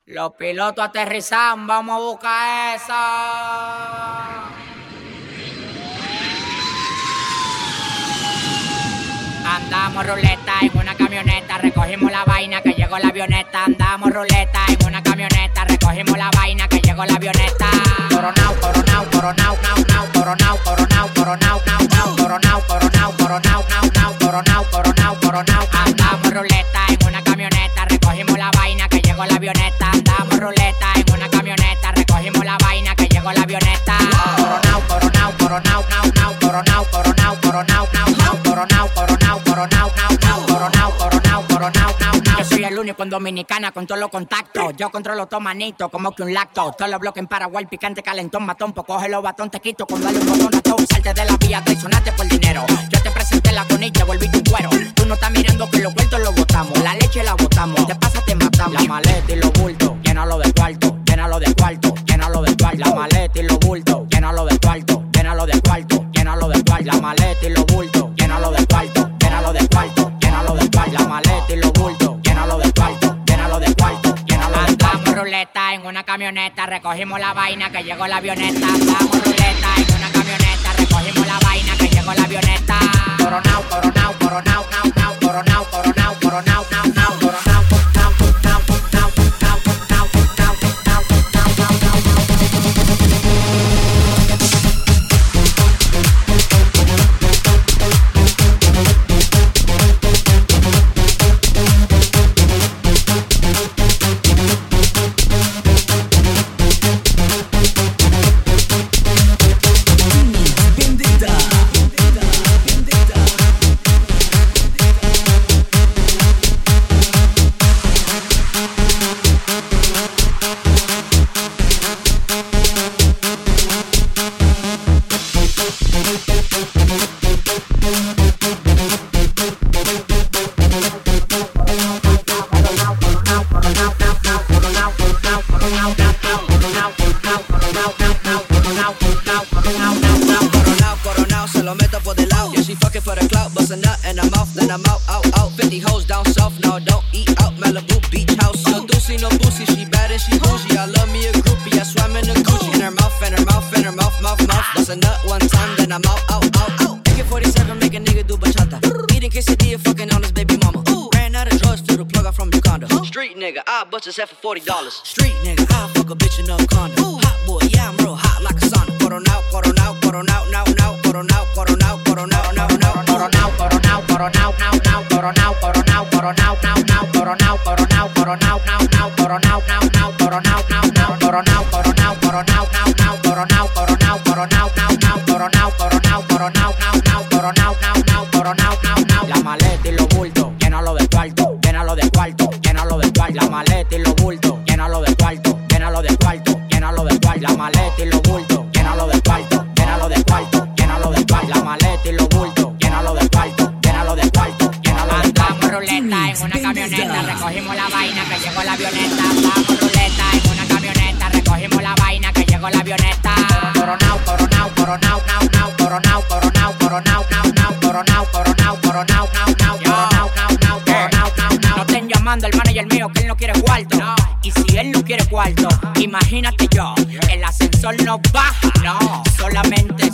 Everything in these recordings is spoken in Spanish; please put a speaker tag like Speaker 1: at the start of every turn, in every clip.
Speaker 1: Los pilotos aterrizan, vamos a buscar esa. Andamos ruleta en una camioneta, recogimos la vaina que llegó la avioneta. Andamos ruleta en una camioneta, recogimos la vaina que llegó la avioneta. Coronao, coronao, coronao, nao, nao, coronao, coronao, coronao, nao, nao, coronao, coronao, coronao, nao, nao, coronao, coronao, coronao. Andamos ruleta en una camioneta, recogimos la vaina que llegó la avioneta. Andamos ruleta en una camioneta, recogimos la vaina que llegó la avioneta. Coronao, coronao, coronao, nao, nao, coronao, coronao, coronao, nao, nao, coronao, coronao, coronao, nao, nao, coronao, coronao, coronao, nao, nao. Yo soy el único en Dominicana con todos los contactos. Yo controlo todo manito como que un lacto. Todos los bloques en Paraguay, picante, calentón, matón. Pues coge los batón, te quito con darle un botón a todo. Salte de la vía, traicionaste por dinero. Yo te presenté la conilla, volviste un cuero. Tú no estás mirando que los vueltos los botamos. La leche la botamos, te pasa, te matamos. La maleta y los bultos, llénalo de cuarto, llénalo de cuarto, llénalo de cuarto. La maleta y los bultos, llénalo de cuarto, llénalo de cuarto, llénalo de cuarto. La maleta y los bultos, llénalo de cuarto, llénalo de cuarto, llénalo de cuarto. La maleta y los bultos, llénalo de cuarto, llénalo de cuarto, llénalo de cuarto. Andamos ruleta en una camioneta, recogimos la vaina que llegó la avioneta. Andamos ruleta en una camioneta, recogimos la vaina que llegó la avioneta. Coronao, coronao, coronao, nao, nao, coronao, coronao, coronao, nao, nao, coronao, coronao, coronao, coronao, coronao, coronao, coronao, coronao,
Speaker 2: Coronao, se lo meto por del lado. Yeah, she fucking for the clout, bust a nut in her mouth, then I'm out, out, out. 50 hoes down south, no, don't eat out. Malibu beach house, no doozy, no boozy. She bad and she bougie. I love me a groupie, I swam in a Gucci. In her mouth, in her mouth, in her mouth, mouth, mouth. Bust a nut one time, then I'm out, out, out, out. AK-47 make a nigga do bachata. Eating quesadilla, fucking on his baby mama. Ran out of drugs, flew the plug out from Uganda. Street nigga, I bust his head for $40. Street nigga, I fuck a bitch in no condo. Hot boy, yeah, I'm real hot like a sauna. Coronao, coronao, coronao, now, now, coronao, coronao, coronao, now, now, coronao, coronao, coronao, now, now, coronao, coronao, coronao, now, now, coronao, coronao, coronao, now, now, coronao, now, now, coronao, now, now, coronao, coronao, coronao, now, now, coronao, coronao, coronao, now, now, coronao, coronao, coronao, now, now, coronao, now, now, coronao, now, now. La maleta y los bultos, llénalo de cuarto, llénalo de cuarto, llénalo de cuarto. La maleta y los bultos, llénalo de cuarto, llénalo de cuarto, llénalo de cuarto. La maleta y los bultos, llénalo de cuarto, llénalo de cuarto, llénalo de cuarto. La maleta y los bultos, llénalo de cuarto, llénalo de cuarto, llénalo de cuarto. Andamos ruleta en una camioneta, recogimos la vaina que llegó la avioneta. Andamos ruleta en una camioneta, recogimos la vaina que llegó la avioneta. Coronao, coronao, coronao, nao, nao, coronao, coronao, coronao, nao, nao, coronao, coronao, coronao, nao, nao, coronao, nao, nao, coronao, nao, nao. No estén llamando al manager mío que él no quiere cuarto. Y si él no quiere cuarto, imagínate yo, el ascensor no baja, no, solamente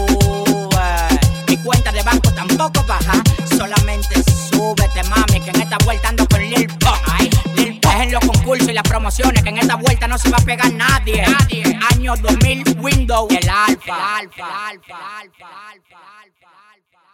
Speaker 2: sube. Mi cuenta de banco tampoco baja, solamente súbete, mami, que en esta vuelta ando con Lil Pump. Lil Pump es en los concursos y las promociones, que en esta vuelta no se va a pegar nadie. Año 2000, Windows, el alfa.